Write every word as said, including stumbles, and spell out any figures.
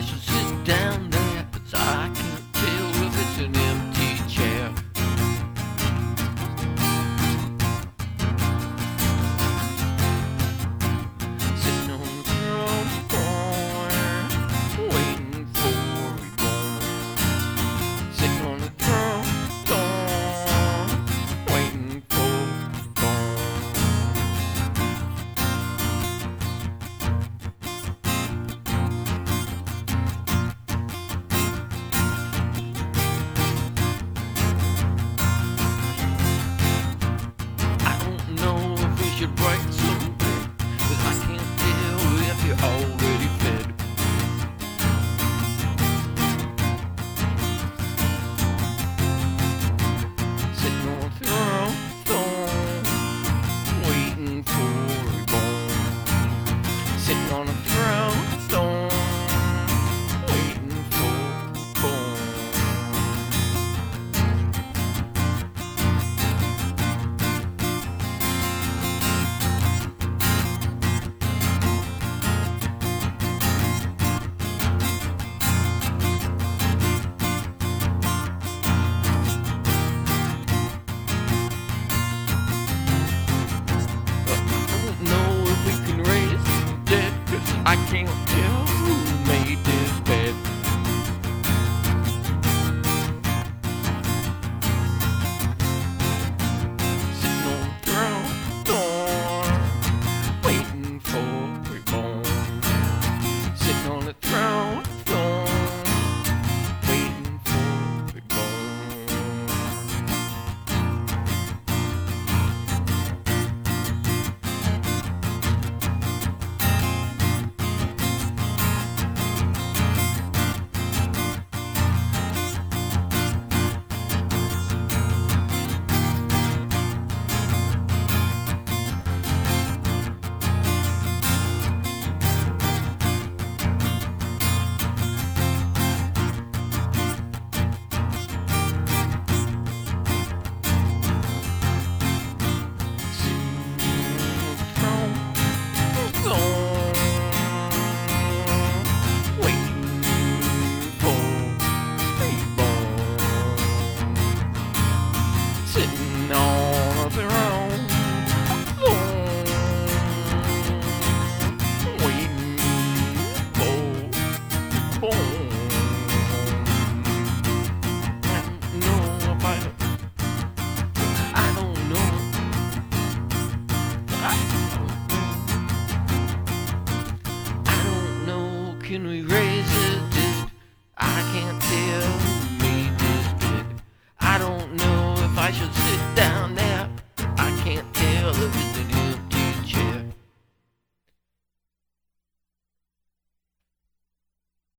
I should sit down there, 'cause I can't tell if it's an empty chair. Sitting on the front door, waiting for reborn. Sitting on the front door, waiting for reborn. Should break some bread, 'cause I can't tell if you're already fed. Sitting on a throne, throne, waiting for reborn. Sitting on a throne, throne, waiting for reborn. I can't tell who made this bed. Sitting on the throne, throne, waiting for reborn. Sitting on the throne, throne, waiting for reborn. Sitting on a throne, waiting for born. I don't know about it. I don't know. I don't know. Can we raise it? I can't tell.